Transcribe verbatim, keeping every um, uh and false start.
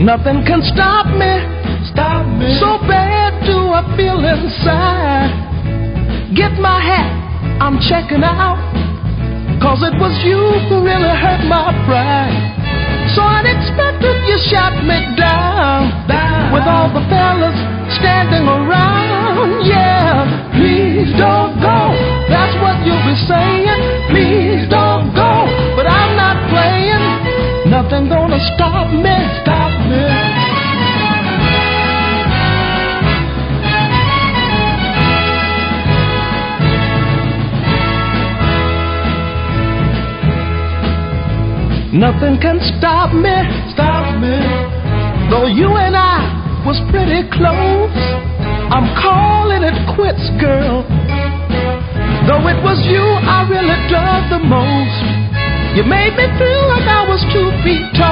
Nothing can stop me, stop me. So bad do I feel inside. Get my hat, I'm checking out. Cause it was you who really hurt my pride. So unexpected you shot me down, down. With all the fellas standing around. Yeah, please don't go, that's what you'll be saying. Please don't go, but I'm not playing. Nothing gonna stop me, stop me. Nothing can stop me, stop me. Though you and I was pretty close, I'm calling it quits, girl. Though it was you I really dug the most. You made me feel like I was two feet tall.